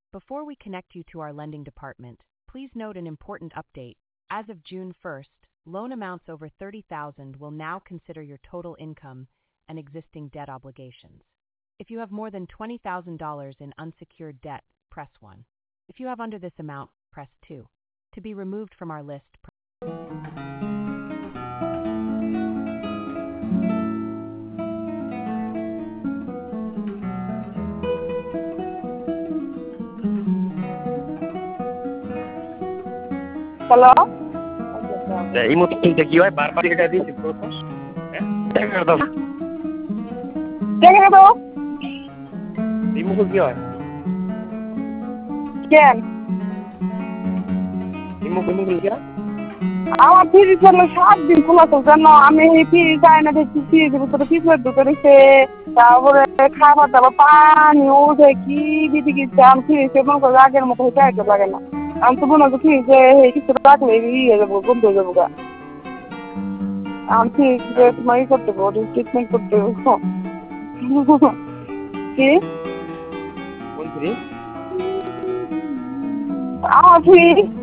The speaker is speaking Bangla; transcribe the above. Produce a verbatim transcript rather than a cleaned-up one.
Before we connect you to our lending department, please note an important update. As of June first, loan amounts over thirty thousand dollars will now consider your total income and existing debt obligations. If you have more than twenty thousand dollars in unsecured debt, press one. If you have under this amount, press two. To be removed from our list, press hello এই মতো চিন্তা কি হয় বারবার এটা দিয়েছি প্রশ্ন হ্যাঁ দাও দেখে তো এই মুখে কি হয় কেন এই মুখে মুখে কি হয় আমার ফ্রিজ হলো সাত দিন খোলা তো জানো আমি এই ফ্রিজ আয়না দেখছি ফ্রিজের ভিতরে পিছনে ঢুকে রয়েছে তারপরে খাবার দাবার পানি উঠে কি দিদি গেছে আমি ফ্রিজে মনে করো আগের মতো হইতে আগে লাগে না আমি তো মনে করছি ফ্রিজে কিছু রাখলে ইয়ে যাবো বন্ধ হয়ে যাবো গা আমি ফ্রিজে তোমার ই করতে পারবো ট্রিটমেন্ট করতে পারবো কি কোন ফ্রিজ আমার ফ্রিজ